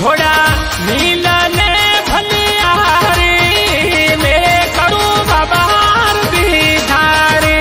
घोड़ा नीला ने भलियारी में करूं बाबा आरती थारी।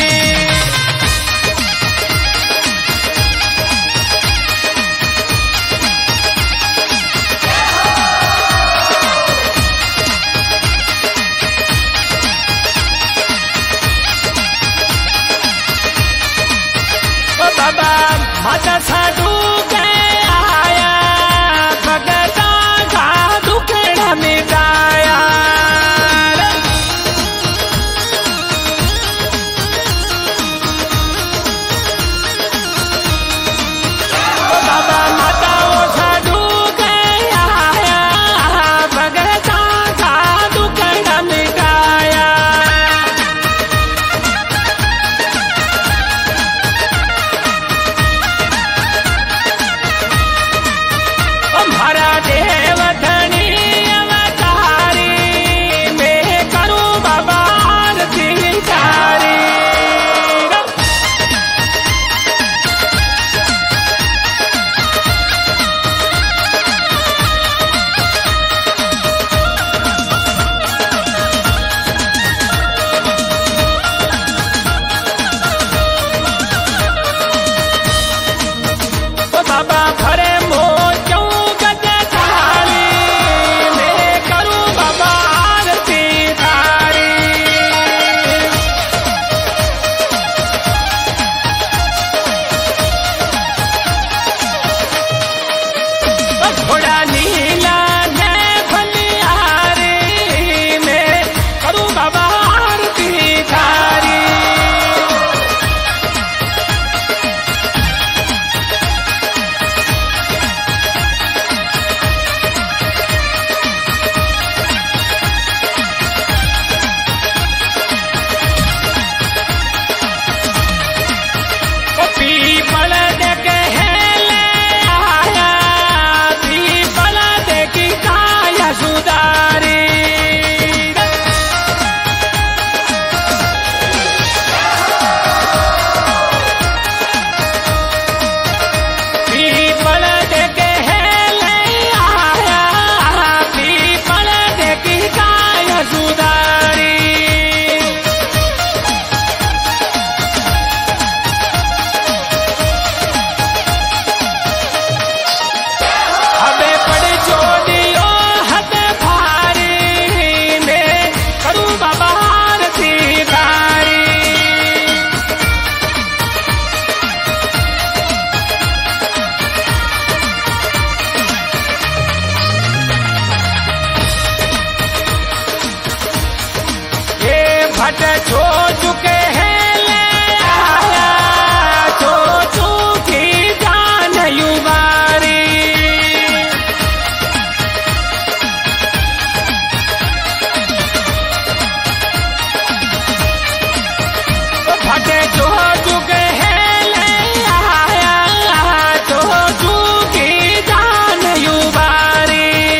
ओ बाबा माता साधु के आया भगता का दुखड़ा मिटाया। ओ बाबा माता वो साधु के आया भगता का दुखड़ा मिटाया। हमारा देव धनी अवतारी में करूं बाबा आरती थारी। ओ बाबा भरे मोचों गजे थाली में करूं बाबा आरती थारी। ओ घोड़ा नीला ने भलियारी में करूं बाबा आरती थारी। ओ पीपल देके हेले आया पीपल देखी काया सुधारी। पीपल देके हेले आया पीपल देखी काया सुधारी। अबे पड़ जोड़ियो हद भारी में करूं बाबा आरती थारी। ये भट छो चुके हैं ले आया छो चुकी जान युवारी। फटे जो चुके हैं ले आया जो चुकी जान युवारी।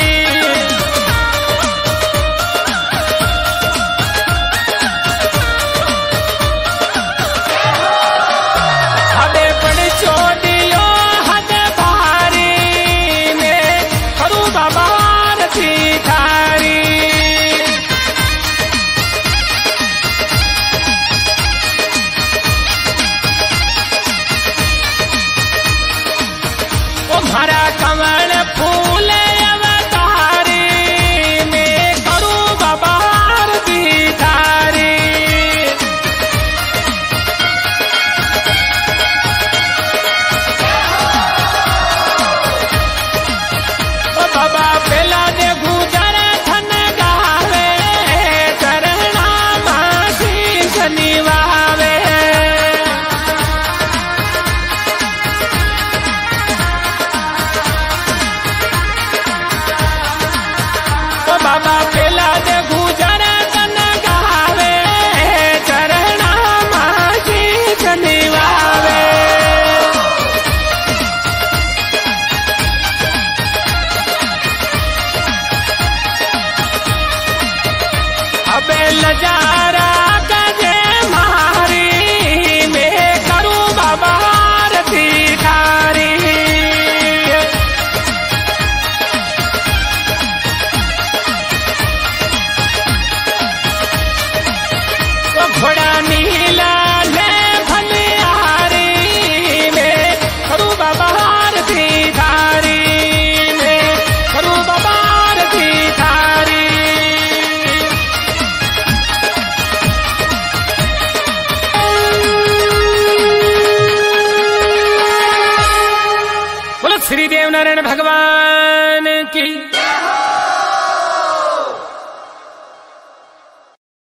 अबे पड़ चोटियो हद भारी में करूं बाबा आरती थारी। ओ मारा कमल फूल अवतारी में करूं बाबा आरती थारी। ओ बाबा पेला ने गुजर धन गावे चरणा मासी शनिवावे। नारायण भगवान की।